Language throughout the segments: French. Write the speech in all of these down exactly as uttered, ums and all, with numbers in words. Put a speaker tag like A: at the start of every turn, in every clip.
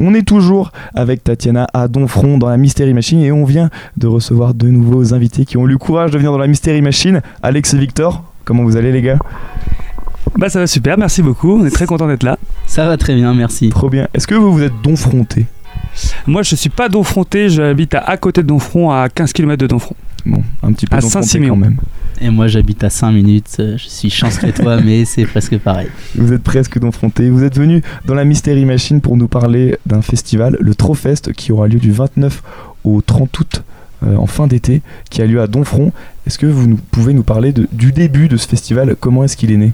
A: On est toujours avec Tatiana à Domfront dans la Mystery Machine et on vient de recevoir de nouveaux invités qui ont eu le courage de venir dans la Mystery Machine. Alex et Victor, comment vous allez les gars ?
B: Bah ça va super, merci beaucoup, on est très content d'être là.
C: Ça va très bien, merci.
A: Trop bien. Est-ce que vous vous êtes Domfrontés ?
B: Moi je suis pas Domfronté, j'habite à, à côté de Domfront, à quinze kilomètres de Domfront.
A: Bon, un petit peu
B: à
A: Domfronté
B: Saint-Siméon
A: quand même.
C: Et moi j'habite à cinq minutes, je suis chanceletois mais c'est presque pareil.
A: Vous êtes presque Domfrontés. Vous êtes venus dans la Mystery Machine pour nous parler d'un festival, le Trofest, qui aura lieu du vingt-neuf au trente août euh, en fin d'été, qui a lieu à Domfront. Est-ce que vous nous, pouvez nous parler de, du début de ce festival ? Comment est-ce qu'il est né ?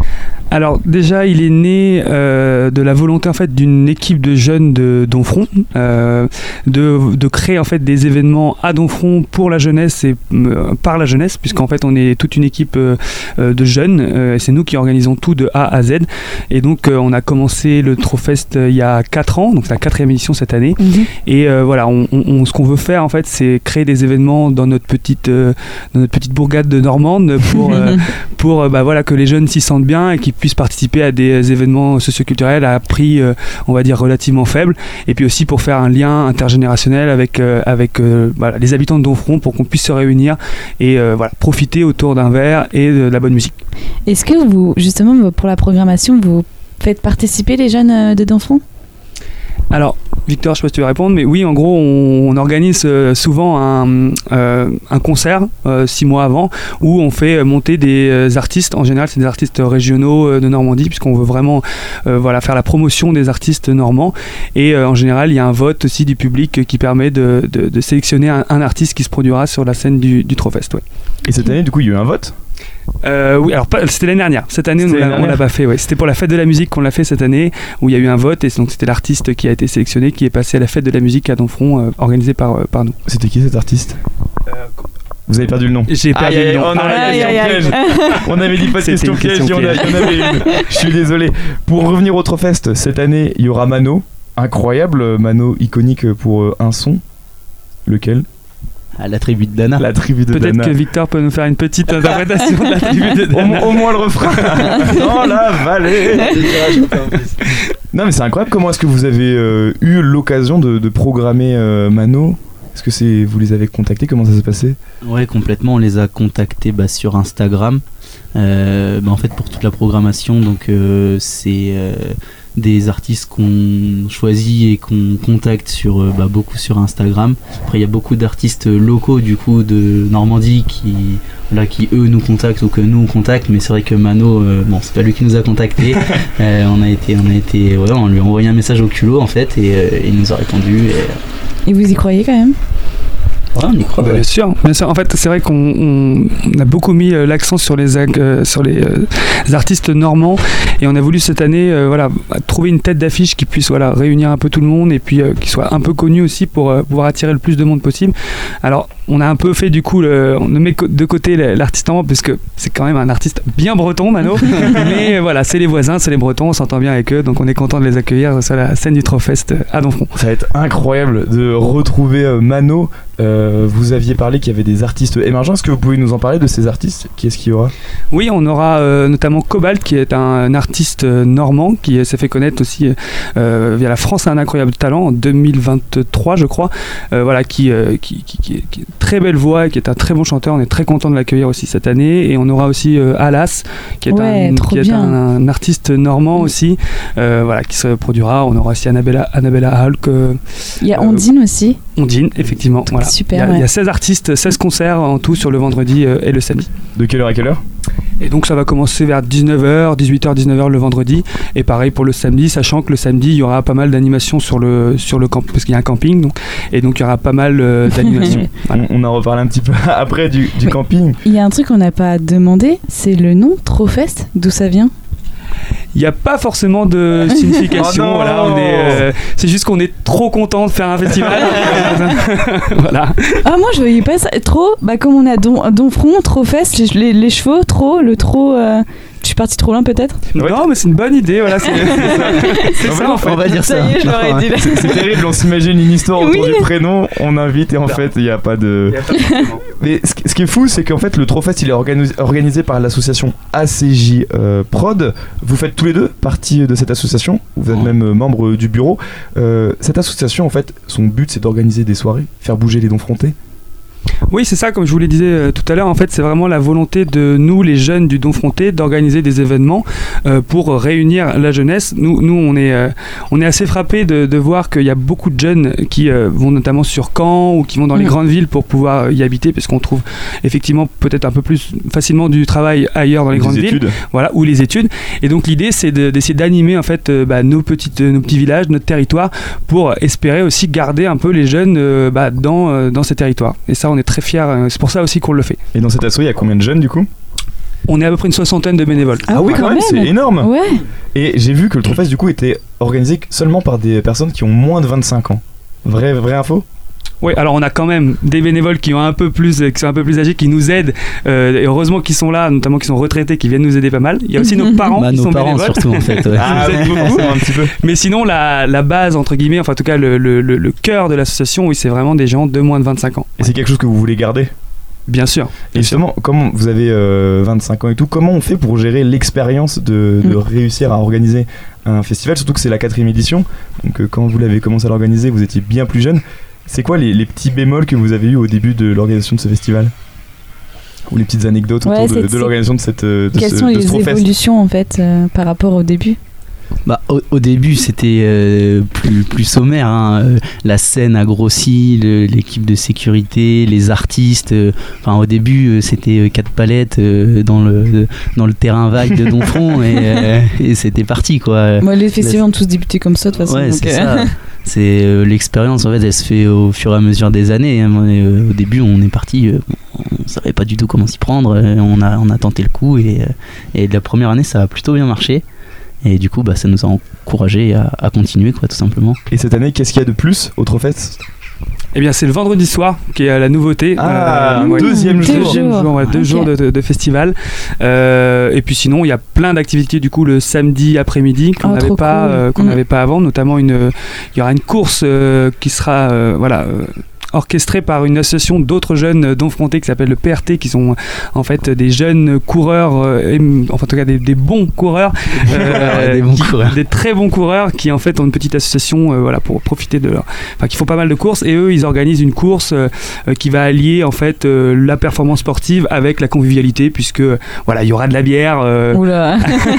B: Alors déjà il est né euh, de la volonté en fait d'une équipe de jeunes de Domfront euh, de, de créer en fait des événements à Domfront pour la jeunesse et euh, par la jeunesse, puisqu'en fait on est toute une équipe euh, de jeunes euh, et c'est nous qui organisons tout de A à Z, et donc euh, on a commencé le Trofest euh, il y a quatre ans, donc c'est la quatrième édition cette année. Mmh. Et euh, voilà on, on, ce qu'on veut faire en fait c'est créer des événements dans notre petite, euh, dans notre petite bourgade de Normande pour, euh, pour euh, bah, voilà, que les jeunes s'y sentent bien et qu'ils puissent participer à des événements socioculturels à prix euh, on va dire relativement faible, et puis aussi pour faire un lien intergénérationnel avec, euh, avec euh, voilà, les habitants de Domfront, pour qu'on puisse se réunir et euh, voilà, profiter autour d'un verre et de la bonne musique.
D: Est-ce que vous, justement pour la programmation, vous faites participer les jeunes de Domfront ?
B: Alors, Victor, je sais pas si tu veux répondre, mais oui, en gros, on, on organise euh, souvent un, euh, un concert euh, six mois avant, où on fait monter des euh, artistes. En général, c'est des artistes régionaux euh, de Normandie, puisqu'on veut vraiment euh, voilà, faire la promotion des artistes normands. Et euh, en général, il y a un vote aussi du public qui permet de, de, de sélectionner un, un artiste qui se produira sur la scène du, du Trofest. Ouais.
A: Et cette année, du coup, il y a eu un vote ?
B: Euh, oui, alors pas, c'était l'année dernière. Cette année, on l'a, on l'a pas fait. Ouais. C'était pour la fête de la musique qu'on l'a fait cette année, où il y a eu un vote, et donc c'était l'artiste qui a été sélectionné, qui est passé à la fête de la musique à Domfront, euh, organisée par, euh, par nous.
A: C'était qui cet artiste ? euh, Vous avez perdu le nom.
B: J'ai perdu aïe, le nom.
A: Oh non, la question piège. On avait dit pas de question piège, il y en avait une. Je suis désolé. Pour revenir au Trofest, cette année, il y aura Mano. Incroyable, Mano iconique pour euh, un son. Lequel ?
C: À la tribu de Dana.
A: La tribu de
B: Peut-être
A: Dana.
B: que Victor peut nous faire une petite interprétation de la tribu de Dana.
A: Au, au moins le refrain. Dans la vallée. Non mais c'est incroyable. Comment est-ce que vous avez euh, eu l'occasion de, de programmer euh, Mano ? Est-ce que c'est, vous les avez contactés ? Comment ça s'est passé ?
C: Ouais, complètement. On les a contactés bah, sur Instagram. Euh, bah, en fait, pour toute la programmation, donc euh, c'est euh, des artistes qu'on choisit et qu'on contacte sur, euh, bah, beaucoup sur Instagram. Après, il y a beaucoup d'artistes locaux du coup de Normandie qui, voilà, qui eux nous contactent ou que nous on contacte. Mais c'est vrai que Mano, euh, bon, c'est pas lui qui nous a contactés. euh, on a été, on a été, ouais, on lui a envoyé un message au culot en fait, et euh, il nous a répondu. Et,
D: Et vous y croyez quand même ?
C: Ouais, on y croit.
B: Bien
C: ouais.
B: sûr, bien sûr. En fait, c'est vrai qu'on on, on a beaucoup mis euh, l'accent sur les, euh, sur les euh, artistes normands, et on a voulu cette année euh, voilà, trouver une tête d'affiche qui puisse voilà, réunir un peu tout le monde, et puis euh, qui soit un peu connu aussi pour euh, pouvoir attirer le plus de monde possible. Alors, on a un peu fait du coup, le, on met de côté l'artiste normand, parce que c'est quand même un artiste bien breton, Mano. Mais euh, voilà, c'est les voisins, c'est les Bretons, on s'entend bien avec eux, donc on est content de les accueillir sur la scène du Trofest à Domfront.
A: Ça va être incroyable de retrouver euh, Mano. Euh, vous aviez parlé qu'il y avait des artistes émergents. Est-ce que vous pouvez nous en parler de ces artistes ? Qui est-ce qu'il y aura ?
B: Oui, on aura euh, notamment Cobalt, qui est un, un artiste euh, normand qui euh, s'est fait connaître aussi euh, via La France a un incroyable talent en deux mille vingt-trois, je crois. Euh, voilà, qui, euh, qui, qui, qui, qui est une très belle voix et qui est un très bon chanteur. On est très content de l'accueillir aussi cette année. Et on aura aussi euh, Alas, qui est,
D: ouais,
B: un, qui est un, un artiste normand mmh. aussi, euh, voilà, qui se produira. On aura aussi Annabella, Annabella Hulk. Euh,
D: Il y a Ondine euh, aussi.
B: Ondine, effectivement. Voilà.
D: Super,
B: il, y a,
D: ouais.
B: il y a seize artistes, seize concerts en tout sur le vendredi euh, et le samedi.
A: De quelle heure à quelle heure ?
B: Et donc ça va commencer vers dix-neuf heures, dix-huit heures, dix-neuf heures le vendredi, et pareil pour le samedi, sachant que le samedi il y aura pas mal d'animations sur le, sur le camp, parce qu'il y a un camping, donc, et donc il y aura pas mal euh, d'animations.
A: Voilà. On en reparle un petit peu après du, du camping.
D: Il y a un truc qu'on n'a pas demandé, c'est le nom Trofest, d'où ça vient ?
B: Il n'y a pas forcément de signification.
A: Oh
B: voilà, on est, euh, c'est juste qu'on est trop content de faire un festival. Voilà.
D: Ah, moi je voyais pas ça. Trop, bah, comme on a Don, Domfront, Trofest, les, les, les chevaux, trop, le trop. Euh, Je suis partie trop loin peut-être.
A: Ouais.
B: Non, mais c'est une bonne idée. Voilà, c'est c'est
A: En fait,
B: ça en fait.
C: On va dire ça.
D: Ça y est, je l'aurais dit.
A: C'est, c'est terrible, on s'imagine une histoire autour
D: Oui.
A: du prénom, on invite et en fait il n'y a pas de...
B: Il y a pas forcément.
A: Mais ce, qui- ce qui est fou, c'est qu'en fait le Trofest il est organi- organisé par l'association A C J euh, Prod. Vous faites tous les deux partie de cette association, vous êtes
C: Ouais.
A: même euh, membre du bureau. Euh, cette association en fait, son but c'est d'organiser des soirées, faire bouger les Donfrontais.
B: Oui, c'est ça, comme je vous le disais euh, tout à l'heure, en fait, c'est vraiment la volonté de nous, les jeunes du Donfrontais, d'organiser des événements euh, pour réunir la jeunesse. Nous, nous on, est, euh, on est assez frappés de, de voir qu'il y a beaucoup de jeunes qui euh, vont notamment sur Caen ou qui vont dans les
D: Mm.
B: grandes villes pour pouvoir y habiter, parce qu'on trouve effectivement peut-être un peu plus facilement du travail ailleurs dans les
A: Des
B: grandes villes.
A: études.
B: Voilà, ou les études. Et donc l'idée, c'est de- d'essayer d'animer en fait euh, bah, nos, petites, nos petits villages, notre territoire, pour espérer aussi garder un peu les jeunes euh, bah, dans, euh, dans ces territoires. Et ça, on est très fiers. euh, C'est pour ça aussi qu'on le fait.
A: Et dans cette asso, il y a combien de jeunes du coup?
B: On est à peu près une soixantaine de bénévoles.
D: Ah oui, quand même.
A: c'est énorme.
D: Ouais.
A: Et j'ai vu que le Trofest du coup était organisé seulement par des personnes qui ont moins de vingt-cinq ans. Vrai, vraie info?
B: Oui, alors on a quand même des bénévoles qui ont un peu plus, qui sont un peu plus âgés, qui nous aident. euh, et heureusement qu'ils sont là, notamment qui sont retraités, qui viennent nous aider pas mal. Il y a aussi nos parents
C: Bah,
B: qui
C: nos
B: sont
C: parents
B: bénévoles.
C: surtout en fait. Ouais.
A: Ah
B: Vous êtes
A: oui,
B: beaucoup.
A: forcément, un petit peu.
B: Mais sinon, la, la base entre guillemets, enfin en tout cas le, le, le, le cœur de l'association, oui, c'est vraiment des gens de moins de vingt-cinq ans.
A: Et c'est quelque chose que vous voulez garder?
B: Bien sûr.
A: Et justement, comment vous avez euh, vingt-cinq ans et tout, comment on fait pour gérer l'expérience de, de
D: Mm.
A: réussir à organiser un festival, surtout que c'est la quatrième édition. Donc euh, quand vous l'avez commencé à l'organiser, vous étiez bien plus jeune. C'est quoi les, les petits bémols que vous avez eu au début de l'organisation de ce festival? Ou les petites anecdotes
D: Ouais,
A: autour de,
D: c'est-
A: de l'organisation de cette euh, de
D: Quelles
A: ce,
D: sont
A: de ce
D: les
A: Trofest?
D: évolutions en fait euh, par rapport au début?
C: Bah, au, au début, c'était euh, plus, plus sommaire. Hein. Euh, La scène a grossi, le- l'équipe de sécurité, les artistes. euh, Enfin, au début, euh, c'était euh, quatre palettes euh, dans le dans le terrain vague de Donfront et, euh, et c'était parti quoi.
D: Moi, les festivals ont tous débuté comme ça de toute façon.
C: Ouais,
D: donc,
C: c'est
D: euh,
C: ça. C'est euh, l'expérience en fait, elle se fait au fur et à mesure des années. Hein. Moi, euh, au début, on est parti, euh, on savait pas du tout comment s'y prendre. euh, On a on a tenté le coup et euh, et la première année, ça a plutôt bien marché. Et du coup, bah, ça nous a encouragé à, à continuer, quoi, tout simplement.
A: Et cette année, qu'est-ce qu'il y a de plus au Trofest?
B: Eh bien, c'est le vendredi soir qui est la nouveauté.
A: Ah,
B: ouais.
A: deuxième
D: Deux
A: jour.
B: Deuxième
D: jours.
B: jour, ouais, deux
D: Ok.
B: jours de, de- de festival. Euh, et puis sinon, il y a plein d'activités du coup le samedi après-midi qu'on
D: Oh,
B: n'avait
D: trop
B: pas,
D: cool.
B: euh, qu'on
D: Mm.
B: n'avait pas avant. Notamment une, il y aura une course euh, qui sera, euh, voilà. euh, orchestrée par une association d'autres jeunes Donfrontais qui s'appelle le P R T, qui sont en fait des jeunes coureurs, euh, et, enfin en tout cas des, des bons coureurs, euh,
C: Des bons
B: qui-
C: coureurs.
B: des très bons coureurs qui en fait ont une petite association, euh, voilà, pour profiter de leur, enfin qui font pas mal de courses, et eux ils organisent une course euh, euh, qui va allier en fait euh, la performance sportive avec la convivialité, puisque voilà, il y aura de la bière. euh,
D: Oula.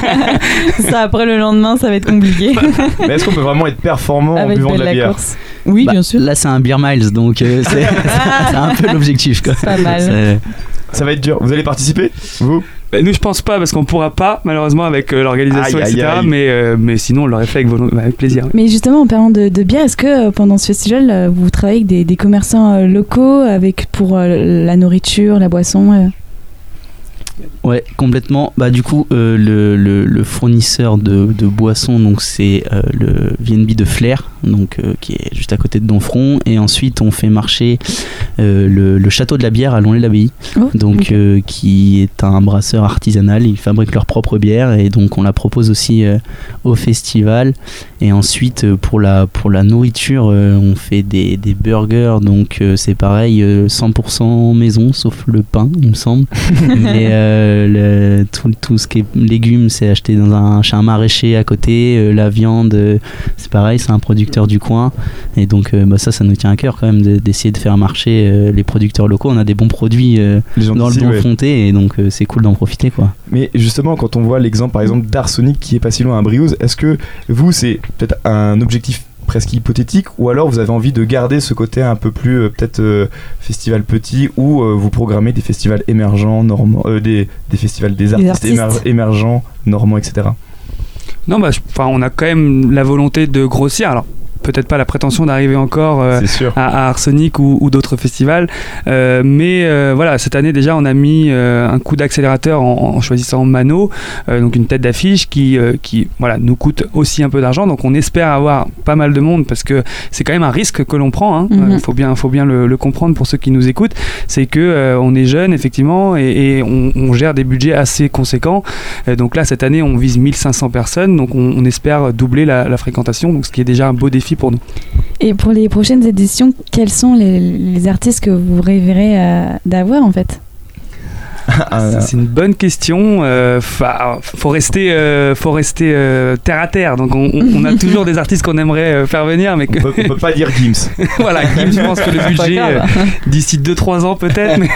D: Ça après le lendemain, ça va être compliqué.
A: Mais est-ce qu'on peut vraiment être performant en
D: Avec
A: buvant de
D: de
A: la
D: la
A: bière?
D: course. Oui,
C: Bah,
D: bien sûr.
C: Là, c'est un beer miles, donc euh, c'est c'est un peu l'objectif, quoi.
D: Pas mal.
C: C'est-
A: Ça va être dur. Vous allez participer, vous?
B: bah, nous je pense pas, parce qu'on pourra pas malheureusement avec euh, l'organisation,
A: Aïe, aïe,
B: et cetera.
A: aïe.
B: Mais euh, mais sinon on l'aurait fait avec, volo- avec plaisir.
D: Mais justement, en parlant de, de bière, est-ce que euh, pendant ce festival, euh, vous travaillez avec des, des commerçants euh, locaux avec pour euh, la nourriture, la boisson euh
C: Ouais, complètement. Bah, du coup, euh, le, le, le fournisseur de, de boissons, donc c'est euh, le V N B de Flair, donc euh, qui est juste à côté de Donfront, et ensuite on fait marcher euh, le, le château de la bière à Longlet-l'Abbaye,
D: Oh,
C: donc
D: ok.
C: euh, qui est un brasseur artisanal. Ils fabriquent leur propre bière et donc on la propose aussi euh, au festival. Et ensuite euh, pour la pour la nourriture, euh, on fait des, des burgers, donc euh, c'est pareil, euh, cent pour cent maison sauf le pain, il me semble. Mais euh, le- tout, tout ce qui est légumes, c'est acheté dans un chez un maraîcher à côté. Euh, la viande, euh, c'est pareil, c'est un producteur du coin. Et donc euh, bah, ça, ça nous tient à cœur quand même de- d'essayer de faire marcher euh, les producteurs locaux. On a des bons produits euh,
A: Les gens
C: dans le
A: d'ici, ouais.
C: Donfrontais et donc euh, c'est cool d'en profiter, quoi.
A: Mais justement, quand on voit l'exemple par exemple d'Arsenic qui est pas si loin à Briouze, est-ce que vous, c'est peut-être un objectif presque hypothétique, ou alors vous avez envie de garder ce côté un peu plus euh, peut-être euh, festival petit, ou euh, vous programmez des festivals émergents, normands, euh, des, des festivals des artistes,
D: artistes.
A: émer- émergents, normands, et cetera.
B: Non, bah, je- enfin, on a quand même la volonté de grossir. Alors, peut-être pas la prétention d'arriver encore euh, à, à Arsenic ou, ou d'autres festivals, euh, mais euh, voilà, cette année déjà on a mis euh, un coup d'accélérateur en, en choisissant Mano, euh, donc une tête d'affiche qui, euh, qui voilà, nous coûte aussi un peu d'argent, donc on espère avoir pas mal de monde parce que c'est quand même un risque que l'on prend, il hein. mm-hmm. euh, faut bien, faut bien le, le comprendre pour ceux qui nous écoutent, c'est que euh, on est jeune effectivement et, et on, on gère des budgets assez conséquents, euh, donc là cette année on vise mille cinq cents personnes, donc on, on espère doubler la, la fréquentation, donc ce qui est déjà un beau défi pour nous.
D: Et pour les prochaines éditions, quels sont les, les artistes que vous rêverez euh, d'avoir en fait?
B: C'est une bonne question. Euh, faut rester, euh, faut rester euh, terre à terre. Donc on, on a toujours des artistes qu'on aimerait euh, faire venir, mais que
A: on peut, on peut pas dire Gims.
B: Voilà, Gims. Je pense que le budget euh, d'ici deux trois ans peut-être. Mais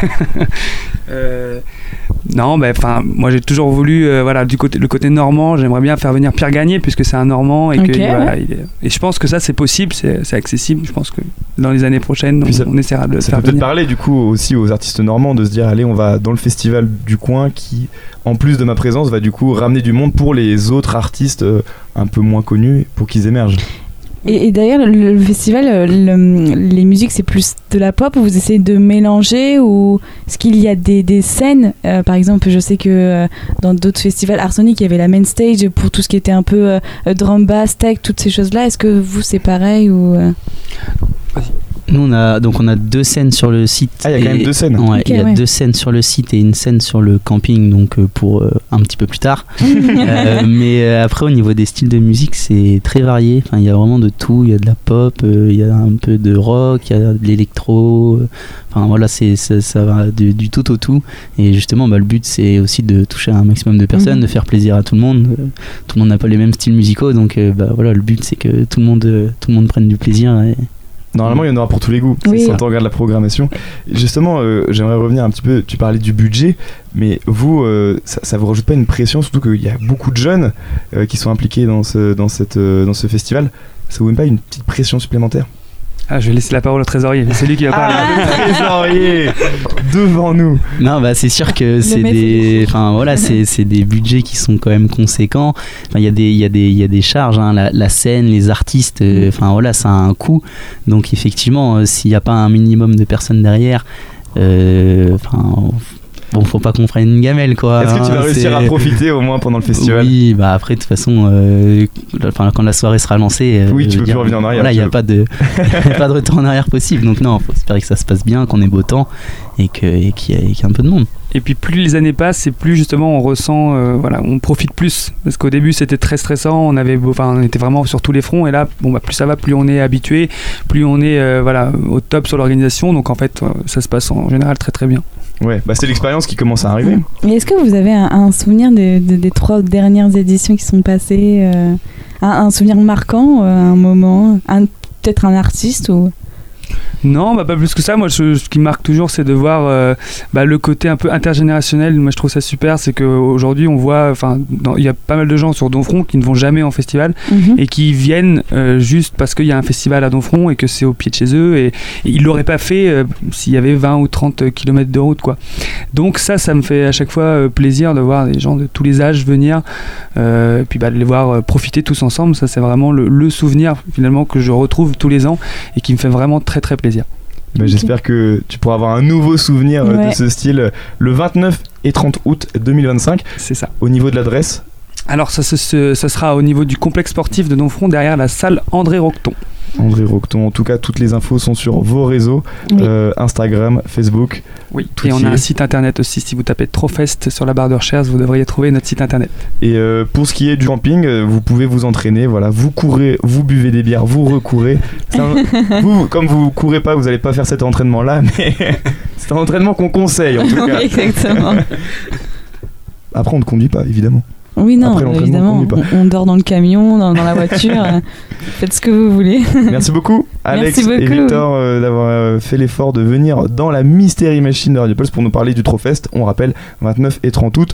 B: euh, non, mais enfin, moi j'ai toujours voulu, euh, voilà, du côté, le côté normand, j'aimerais bien faire venir Pierre Gagné puisque c'est un Normand et okay, que voilà,
D: ouais.
B: il est, et je pense que ça c'est possible, c'est, c'est accessible. Je pense que dans les années prochaines, on,
A: ça,
B: on essaiera de le
A: ça
B: faire
A: peut
B: venir.
A: peut-être parler du coup aussi aux artistes normands de se dire allez, on va dans le festival du coin qui, en plus de ma présence, va du coup ramener du monde pour les autres artistes euh, un peu moins connus pour qu'ils émergent.
D: Et, et d'ailleurs, le, le festival, le, les musiques, c'est plus de la pop ou vous essayez de mélanger ou est-ce qu'il y a des, des scènes euh, par exemple, je sais que euh, dans d'autres festivals, Arsenic, il y avait la main stage pour tout ce qui était un peu euh, drum bass, tech, toutes ces choses-là. Est-ce que vous, c'est pareil ou euh...
C: Nous, on a, donc on a deux scènes sur le site.
A: Ah, il y a quand
C: et,
A: même deux scènes.
C: Ouais,
D: okay,
C: il y a
D: ouais.
C: deux scènes sur le site et une scène sur le camping, donc euh, pour euh, un petit peu plus tard. euh, mais euh, après, au niveau des styles de musique, c'est très varié. Enfin, il y a vraiment de tout. Il y a de la pop, euh, il y a un peu de rock, il y a de l'électro. Euh, enfin, voilà, c'est, ça, ça va du, du tout au tout. Et justement, bah, le but, c'est aussi de toucher un maximum de personnes, mm-hmm. de faire plaisir à tout le monde. Euh, tout le monde n'a pas les mêmes styles musicaux, donc euh, bah, voilà, le but, c'est que tout le monde, euh, tout le monde prenne du plaisir. Et,
A: Normalement, il y en aura pour tous les goûts,
D: oui.
A: quand on regarde la programmation. Justement, euh, j'aimerais revenir un petit peu, tu parlais du budget, mais vous, euh, ça, ça vous rajoute pas une pression, surtout qu'il y a beaucoup de jeunes euh, qui sont impliqués dans ce, dans, cette, euh, dans ce festival. Ça vous met pas une petite pression supplémentaire ?
B: Ah, je vais laisser la parole au trésorier, c'est lui qui va parler.
A: Ah, le trésorier devant nous.
C: Non, bah c'est sûr que c'est des, enfin voilà, c'est c'est des budgets qui sont quand même conséquents. Enfin, il y a des, il y a des, il y a des charges, hein, la, la scène, les artistes. Enfin euh, voilà, ça a un coût. Donc effectivement, euh, s'il n'y a pas un minimum de personnes derrière, enfin. Euh, Bon, faut pas qu'on freine une gamelle, quoi.
A: Est-ce que tu vas
C: hein,
A: réussir
C: c'est...
A: à profiter au moins pendant le festival ?
C: Oui, bah après, de toute façon, euh, quand la soirée sera lancée, euh,
A: oui, tu peux
C: dire,
A: plus revenir en arrière.
C: Voilà, il n'y a pas de, pas de retour en arrière possible. Donc non, faut espérer que ça se passe bien, qu'on ait beau temps et, que, et qu'il y ait, qu'il y ait un peu de monde.
B: Et puis plus les années passent, et plus justement on ressent, euh, voilà, on profite plus. Parce qu'au début c'était très stressant, on avait, enfin, on était vraiment sur tous les fronts. Et là, bon bah plus ça va, plus on est habitué, plus on est, euh, voilà, au top sur l'organisation. Donc en fait, euh, ça se passe en général très très bien.
A: Ouais, bah c'est l'expérience qui commence à arriver.
D: Et est-ce que vous avez un, un souvenir de, de, des trois dernières éditions qui sont passées, euh, un, un souvenir marquant, euh, un moment, un, peut-être un artiste ou...
B: Non, bah pas plus que ça. Moi, je, ce qui me marque toujours, c'est de voir euh, bah, le côté un peu intergénérationnel. Moi, je trouve ça super. C'est qu'aujourd'hui, on voit, enfin, il y a pas mal de gens sur Domfront qui ne vont jamais en festival mm-hmm. et qui viennent euh, juste parce qu'il y a un festival à Domfront et que c'est au pied de chez eux. Et, et ils l'auraient pas fait euh, s'il y avait vingt ou trente kilomètres de route, quoi. Donc ça, ça me fait à chaque fois euh, plaisir de voir des gens de tous les âges venir euh, et puis bah, de les voir euh, profiter tous ensemble. Ça, c'est vraiment le, le souvenir finalement que je retrouve tous les ans et qui me fait vraiment très très plaisir.
A: Bah, j'espère que tu pourras avoir un nouveau souvenir
D: ouais.
A: de ce style le vingt-neuf et trente août deux mille vingt-cinq.
B: C'est ça.
A: Au niveau de l'adresse ?
B: Alors ça, ça, ça sera au niveau du complexe sportif de Domfront, derrière la salle André Roqueton.
A: André Roqueton, en tout cas toutes les infos sont sur vos réseaux, oui. euh, Instagram, Facebook.
B: Oui, et on a un site internet aussi, si vous tapez Trofest sur la barre de recherche, vous devriez trouver notre site internet.
A: Et euh, pour ce qui est du camping, euh, vous pouvez vous entraîner, voilà, vous courez, vous buvez des bières, vous recourez. Un, vous, comme vous courez pas, vous n'allez pas faire cet entraînement-là, mais c'est un entraînement qu'on conseille en tout cas.
D: Exactement.
A: Après on ne conduit pas, évidemment.
D: Oui, non, évidemment, on, on dort dans le camion, dans, dans la voiture, euh, faites ce que vous voulez.
A: Merci beaucoup, Alex
D: Merci beaucoup.
A: et Victor, euh, d'avoir euh, fait l'effort de venir dans la Mystery Machine de Radio Pulse pour nous parler du Trofest. On rappelle, vingt-neuf et trente août.